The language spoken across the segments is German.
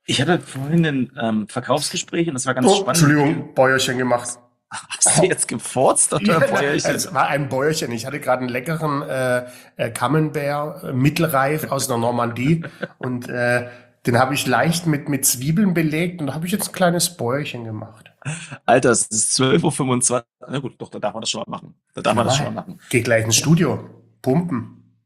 Ich hatte vorhin ein Verkaufsgespräch und das war ganz Oh, spannend. Entschuldigung, Bäuerchen gemacht. Hast du jetzt gefurzt Ja, oder Bäuerchen? es war ein Bäuerchen. Ich hatte gerade einen leckeren Camembert, mittelreif aus der Normandie und den habe ich leicht mit Zwiebeln belegt und da habe ich jetzt ein kleines Bäuerchen gemacht. Alter, es ist 12:25 Uhr. Na gut, doch, da darf man das schon mal machen. Da darf man das schon Normal. mal machen. Geh gleich ins Ja. Studio. Pumpen.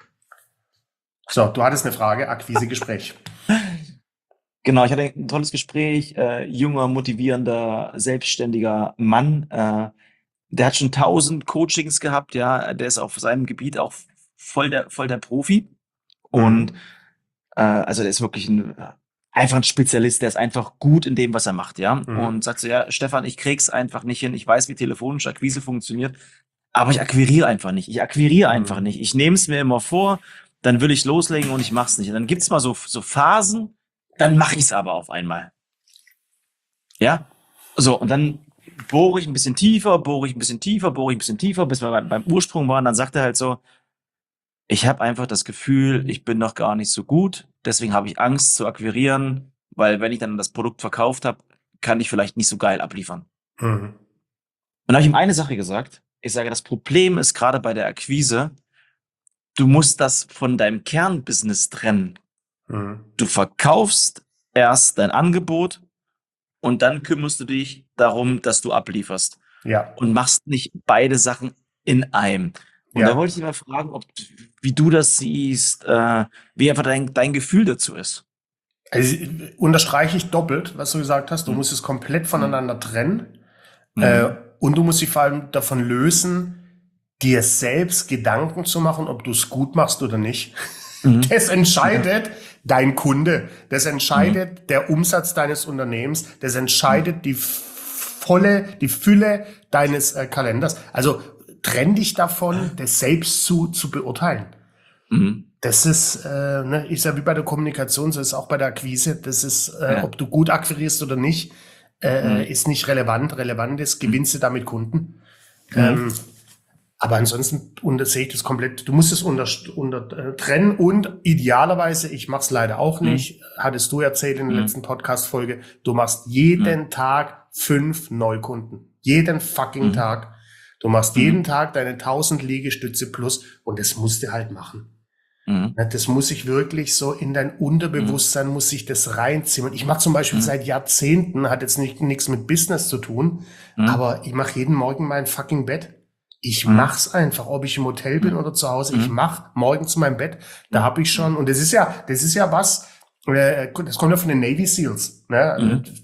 So, du hattest eine Frage, Akquisegespräch. Genau, ich hatte ein tolles Gespräch. Junger, motivierender, selbstständiger Mann. Der hat schon 1000 Coachings gehabt, ja. Der ist auf seinem Gebiet auch voll der Profi. Und Mhm. also der ist wirklich einfach ein Spezialist, der ist einfach gut in dem, was er macht, ja. Mhm. Und sagt so, ja, Stefan, ich krieg's einfach nicht hin. Ich weiß, wie telefonische Akquise funktioniert, aber ich akquiriere einfach nicht. Ich akquiriere einfach Mhm. nicht. Ich nehme es mir immer vor, dann will ich loslegen und ich mach's nicht. Und dann gibt's mal so Phasen, dann mache ich's aber auf einmal. Ja? So, und dann bohre ich ein bisschen tiefer, bohre ich ein bisschen tiefer, bohre ich ein bisschen tiefer, bis wir beim Ursprung waren. Dann sagt er halt so, ich habe einfach das Gefühl, ich bin noch gar nicht so gut. Deswegen habe ich Angst zu akquirieren, weil wenn ich dann das Produkt verkauft habe, kann ich vielleicht nicht so geil abliefern. Mhm. Und da habe ich ihm eine Sache gesagt. Ich sage, das Problem ist gerade bei der Akquise, du musst das von deinem Kernbusiness trennen. Mhm. Du verkaufst erst dein Angebot und dann kümmerst du dich darum, dass du ablieferst Ja, und machst nicht beide Sachen in einem. Und da wollte ja. ich dich mal fragen, wie du das siehst, wie einfach dein Gefühl dazu ist. Also unterstreiche ich doppelt, was du gesagt hast. Du Mhm. musst es komplett Mhm. voneinander trennen. Äh, Mhm. und du musst dich vor allem davon lösen, dir selbst Gedanken zu machen, ob du es gut machst oder nicht. Mhm. Das Ja. entscheidet dein Kunde. Das Mhm. entscheidet der Umsatz deines Unternehmens. Das Mhm. entscheidet die Fülle deines Kalenders. Also trenn dich davon, das selbst zu beurteilen. Mhm. Das ist, ne, ist ja wie bei der Kommunikation, so ist auch bei der Akquise. Das ist, Ja. ob du gut akquirierst oder nicht, Mhm. ist nicht relevant. Relevant ist, Mhm. gewinnst du damit Kunden. Mhm. Aber ansonsten sehe ich das komplett. Du musst es trennen und idealerweise, ich mache es leider auch Mhm. nicht, hattest du erzählt in der Mhm. letzten Podcast-Folge, du machst Mhm. jeden Tag 5 Neukunden. Jeden fucking Mhm. Tag. Du machst jeden Mhm. Tag deine 1000 Liegestütze plus und das musst du halt machen. Mhm. Ja, das muss ich wirklich so in dein Mhm. Unterbewusstsein, muss sich das reinziehen. Und ich mache zum Beispiel Mhm. seit Jahrzehnten, hat jetzt nichts mit Business zu tun, Mhm. aber ich mache jeden Morgen mein fucking Bett. Ich Mhm. mach's einfach, ob ich im Hotel bin Mhm. oder zu Hause. Ich Mhm. mach morgens mein Bett. Da Mhm. habe ich schon, Mhm. und das ist ja was, das kommt ja von den Navy Seals, ne? Mhm.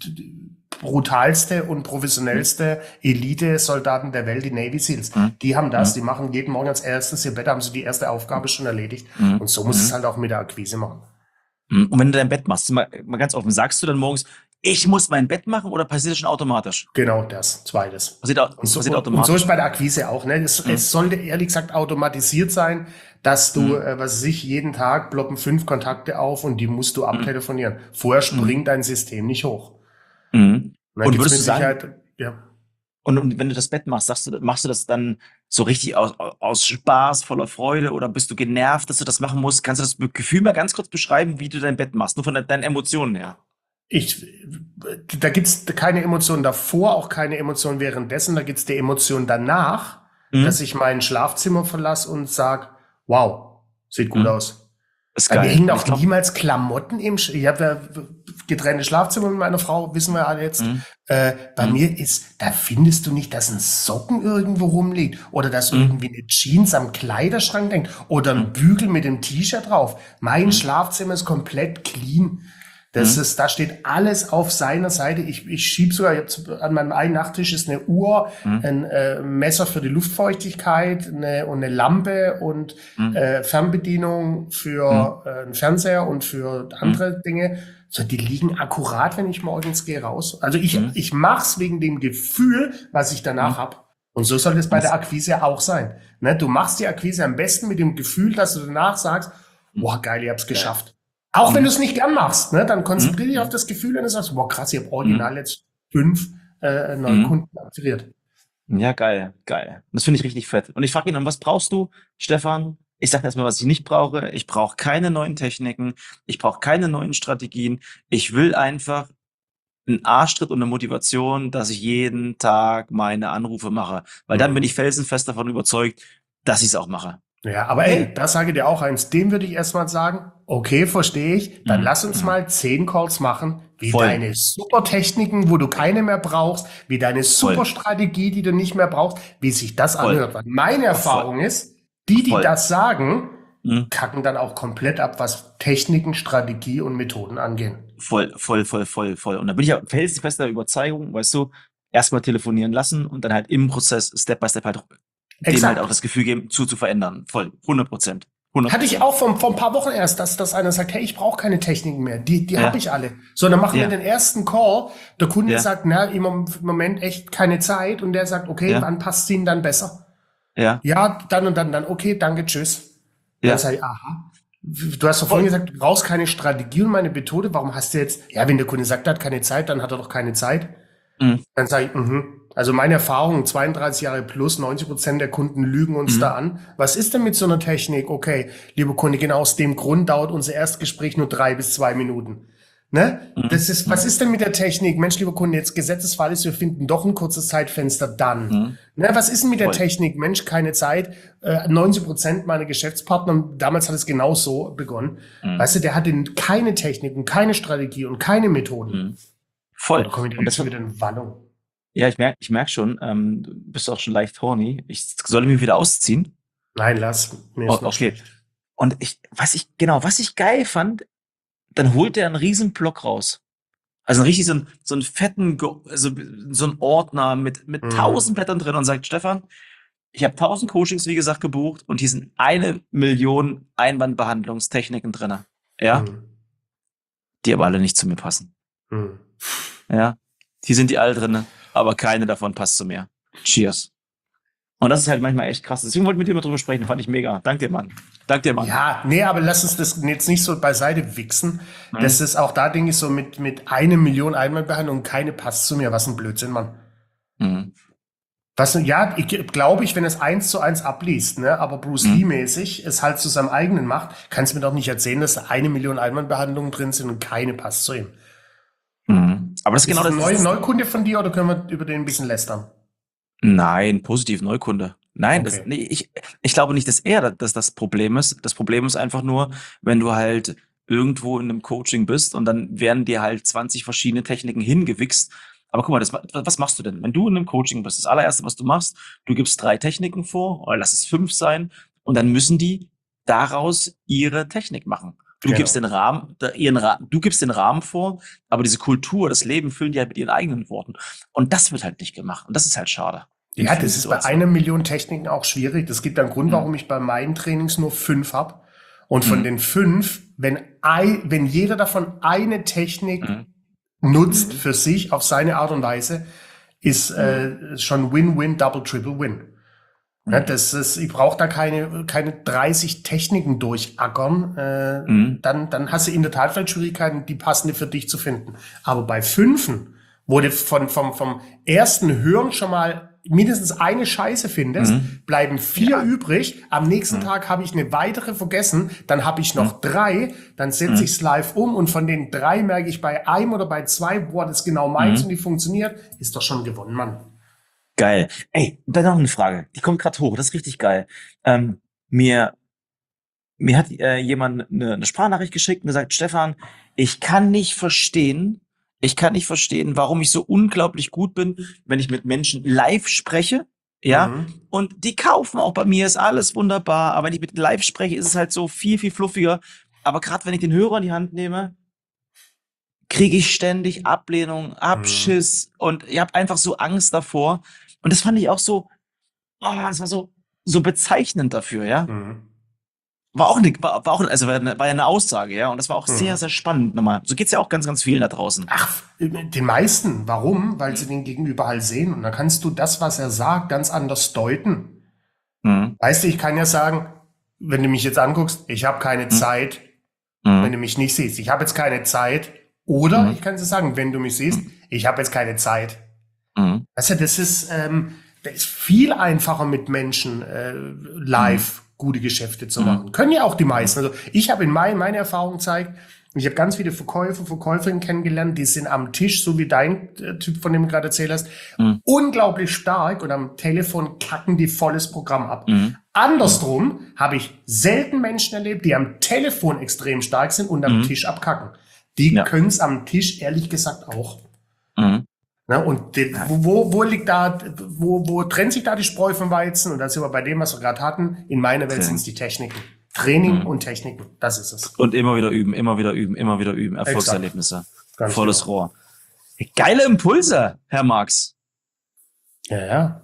Brutalste und Mhm. professionellste Elite-Soldaten der Welt, die Navy Seals. Mhm. Die haben das, die Mhm. machen jeden Morgen als erstes ihr Bett, haben sie die erste Aufgabe schon erledigt. Und Mhm. so muss es Mhm. halt auch mit der Akquise machen. Mhm. Und wenn du dein Bett machst, mal ganz offen, sagst du dann morgens, ich muss mein Bett machen oder passiert das schon automatisch? Genau das, zweites. Passiert Und so ist automatisch. bei der Akquise auch. Ne? Mhm. Es sollte ehrlich gesagt automatisiert sein, dass du, Mhm. was weiß ich, jeden Tag ploppen 5 Kontakte auf und die musst du Mhm. abtelefonieren. Vorher Mhm. springt dein System nicht hoch. Mhm. Und da Und gibt's würdest mit du sagen, Sicherheit, ja. und wenn du das Bett machst, machst du das dann so richtig aus Spaß, voller Freude oder bist du genervt, dass du das machen musst? Kannst du das Gefühl mal ganz kurz beschreiben, wie du dein Bett machst? Nur von deinen Emotionen her. Ich, Da gibt's keine Emotion davor, auch keine Emotion währenddessen. Da gibt's die Emotion danach, dass Mhm. ich mein Schlafzimmer verlasse und sag, wow, sieht gut Mhm. aus. Ist Bei mir geil. hängen Und ich auch glaube, niemals Klamotten ich habe ja getrennte Schlafzimmer mit meiner Frau, wissen wir alle jetzt. mhm. Bei Mhm. mir da findest du nicht, dass ein Socken irgendwo rumliegt oder dass Mhm. irgendwie eine Jeans am Kleiderschrank hängt oder ein Mhm. Bügel mit dem T-Shirt drauf. Mein Mhm. Schlafzimmer ist komplett clean. Mhm. Da steht alles auf seiner Seite. Ich schieb sogar jetzt an meinem einen Nachttisch ist eine Uhr, Mhm. ein Messer für die Luftfeuchtigkeit, und eine Lampe und Mhm. Fernbedienung Mhm. für einen Fernseher und für Mhm. andere Dinge. So, die liegen akkurat, wenn ich morgens gehe raus. Also Mhm. ich mach's wegen dem Gefühl, was ich danach Mhm. hab. Und so soll es Und bei der das, Akquise auch sein. Ne? Du machst die Akquise am besten mit dem Gefühl, dass du danach sagst, mhm. boah, geil, ich hab's Geil. geschafft. Auch wenn du Mhm. es nicht gern machst, ne? Dann konzentriere Mhm. dich auf Mhm. das Gefühl und du sagst, boah, krass, ich habe Mhm. original jetzt 5 neue Mhm. Kunden akquiriert. Ja, geil, geil. Das finde ich richtig fett. Und ich frage ihn dann, was brauchst du, Stefan? Ich sage erstmal, was ich nicht brauche. Ich brauche keine neuen Techniken. Ich brauche keine neuen Strategien. Ich will einfach einen Arschtritt und eine Motivation, dass ich jeden Tag meine Anrufe mache. Weil dann bin ich felsenfest davon überzeugt, dass ich es auch mache. Ja, aber ey, da sage ich dir auch eins, dem würde ich erstmal sagen, okay, verstehe ich, dann lass uns mal 10 Calls machen, wie Voll. deine super Techniken, wo du keine mehr brauchst, wie deine super Voll. Strategie, die du nicht mehr brauchst, wie sich das Voll. anhört. Weil meine Erfahrung ist, die Voll. das sagen, Mhm. kacken dann auch komplett ab, was Techniken, Strategie und Methoden angehen. Voll. Und da bin ich ja felsenfester Überzeugung, weißt du, erstmal telefonieren lassen und dann halt im Prozess Step by Step halt dem Exakt. halt auch das Gefühl geben, zu verändern. Voll. 100%. Hatte ich auch vor ein paar Wochen erst, dass einer sagt, hey, ich brauche keine Techniken mehr, die Ja. habe ich alle. So, dann machen wir Ja. den ersten Call, der Kunde Ja. sagt, na, im Moment echt keine Zeit und der sagt, okay, Ja. wann passt es Ihnen dann besser? Ja. Ja, dann und dann, okay, danke, tschüss. Ja. Dann sage ich, aha. Du hast doch vorhin gesagt, du brauchst keine Strategie und meine Methode, warum hast du jetzt, ja, wenn der Kunde sagt, er hat keine Zeit, dann hat er doch keine Zeit. Mhm. Dann sage ich, Also meine Erfahrung, 32 Jahre plus, 90% der Kunden lügen uns da an. Was ist denn mit so einer Technik? Okay, lieber Kunde, genau aus dem Grund dauert unser Erstgespräch nur 3 bis 2 Minuten. Ne? Was ist denn mit der Technik? Mensch, lieber Kunde, jetzt Gesetzesfall ist, wir finden doch ein kurzes Zeitfenster dann. Ne, was ist denn mit der Voll. Technik? Mensch, keine Zeit. 90% meiner Geschäftspartner, damals hat es genau so begonnen. Weißt du, der hatte keine Technik und keine Strategie und keine Methoden. Voll. Da komme ich Und das direkt wieder in Wallung. Ja, ich merk schon, du bist auch schon leicht horny. Ich soll mich wieder ausziehen. Nein, lass. Mir ist noch Okay. schlecht. Und was ich geil fand, dann holt er einen riesen Block raus. Also richtig so einen fetten, so ein Ordner mit 1000 Blättern drin und sagt, Stefan, ich habe 1000 Coachings, wie gesagt, gebucht und hier sind 1 Million Einwandbehandlungstechniken drin. Ja, die aber alle nicht zu mir passen. Ja, die sind die alle drin, aber keine davon passt zu mir. Cheers. Und das ist halt manchmal echt krass. Deswegen wollte ich mit dir mal drüber sprechen. Fand ich mega. Dank dir, Mann. Ja, nee, aber lass uns das jetzt nicht so beiseite wichsen. Das ist auch da, denke ich, so mit 1 Million Einwandbehandlung, keine passt zu mir. Was ein Blödsinn, Mann. Ja, glaube ich, wenn es 1:1 abliest, ne, aber Bruce Lee-mäßig es halt zu seinem eigenen macht, kannst du mir doch nicht erzählen, dass da 1 Million Einwandbehandlungen drin sind und keine passt zu ihm. Aber das ist genau das. das. Neukunde von dir oder können wir über den ein bisschen lästern? Nein, positiv Neukunde. Nein, Okay. ich glaube nicht, dass das Problem ist. Das Problem ist einfach nur, wenn du halt irgendwo in einem Coaching bist und dann werden dir halt 20 verschiedene Techniken hingewichst. Aber guck mal, was machst du denn? Wenn du in einem Coaching bist, das allererste, was du machst, du gibst 3 Techniken vor, oder lass es 5 sein, und dann müssen die daraus ihre Technik machen. Du Genau. gibst den Rahmen, du gibst den Rahmen vor, aber diese Kultur, das Leben füllen die halt mit ihren eigenen Worten. Und das wird halt nicht gemacht. Und das ist halt schade. Ja, das ist bei 1 Million Techniken auch schwierig. Das gibt einen Grund, warum ich bei meinen Trainings nur 5 habe. Und von den 5, wenn jeder davon eine Technik nutzt für sich auf seine Art und Weise, ist schon Win-Win, Double, Triple Win. Ja, ich brauche da keine 30 Techniken durchackern. Dann hast du in der Tat vielleicht Schwierigkeiten, die passende für dich zu finden. Aber bei 5, wo du vom ersten Hören schon mal mindestens eine Scheiße findest, bleiben 4 übrig. Am nächsten Tag habe ich eine weitere vergessen, dann habe ich noch 3, dann setze ich es live um und von den 3 merke ich bei einem oder bei 2, boah, das genau meins und die funktioniert, ist doch schon gewonnen, Mann. Geil. Ey, dann noch eine Frage. Die kommt gerade hoch. Das ist richtig geil. Mir hat jemand eine Sprachnachricht geschickt und gesagt, Stefan, ich kann nicht verstehen, warum ich so unglaublich gut bin, wenn ich mit Menschen live spreche. Ja, und die kaufen auch bei mir, ist alles wunderbar. Aber wenn ich mit live spreche, ist es halt so viel, viel fluffiger. Aber gerade wenn ich den Hörer in die Hand nehme, kriege ich ständig Ablehnung, Abschiss und ich habe einfach so Angst davor. Und das fand ich auch so, das war so bezeichnend dafür, ja. War ja eine Aussage, ja. Und das war auch sehr, sehr spannend nochmal. So geht's ja auch ganz, ganz vielen da draußen. Ach, den meisten. Warum? Weil sie den Gegenüber halt sehen. Und dann kannst du das, was er sagt, ganz anders deuten. Weißt du, ich kann ja sagen, wenn du mich jetzt anguckst, ich habe keine Zeit, wenn du mich nicht siehst. Ich habe jetzt keine Zeit. Oder ich kann dir sagen, wenn du mich siehst, ich habe jetzt keine Zeit. Weißt du, das ist viel einfacher mit Menschen live gute Geschäfte zu machen. Können ja auch die meisten. Also ich habe in meine Erfahrung gezeigt, ich habe ganz viele Verkäuferinnen kennengelernt, die sind am Tisch, so wie dein Typ, von dem du gerade erzählt hast, unglaublich stark und am Telefon kacken die volles Programm ab. Andersrum habe ich selten Menschen erlebt, die am Telefon extrem stark sind und am Tisch abkacken. Die können es am Tisch ehrlich gesagt auch. Na, und wo liegt da, wo trennt sich da die Spreu vom Weizen? Und da sind wir bei dem, was wir gerade hatten. In meiner Welt sind es die Techniken. Training und Techniken, das ist es. Und immer wieder üben, immer wieder üben, immer wieder üben. Erfolgserlebnisse. Ganz Volles genau. Rohr. Geile Impulse, Herr Marx. Ja, ja.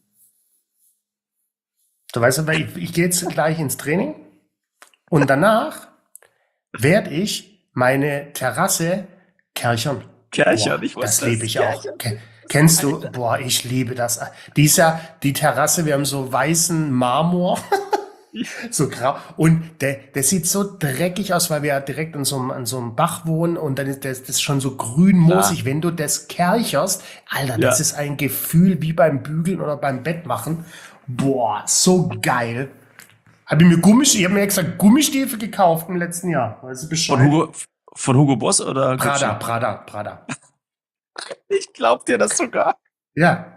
Du weißt aber, ich gehe jetzt gleich ins Training und danach werde ich meine Terrasse kerchern. Kerchern, Boah, ich weiß das das. liebe ich auch. Kerchern. Kennst du? Boah, ich liebe das. Die Terrasse, wir haben so weißen Marmor. So grau. Und der sieht so dreckig aus, weil wir ja direkt an so einem Bach wohnen und dann ist das schon so grün moosig. Wenn du das kercherst, Alter, das ist ein Gefühl wie beim Bügeln oder beim Bettmachen. Boah, so geil. Ich habe mir extra Gummistiefel gekauft im letzten Jahr. Weißt du Bescheid? Von Hugo Boss oder? Prada. Ich glaub dir das sogar. Ja.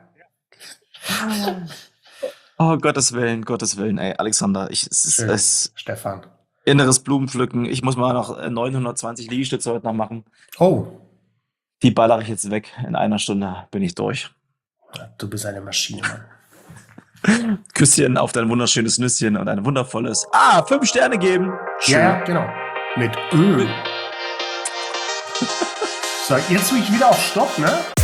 Oh, Gottes Willen, ey, Alexander, es Schön, ist Stefan. inneres Blumenpflücken. Ich muss mal noch 920 Liegestütze heute noch machen. Oh, Die ballere ich jetzt weg. In einer Stunde bin ich durch. du bist eine Maschine, Mann. Küsschen auf dein wunderschönes Nüsschen und ein wundervolles 5 Sterne geben. Schön. Ja, genau. Mit Öl. So, jetzt tue ich wieder auf Stopp, ne?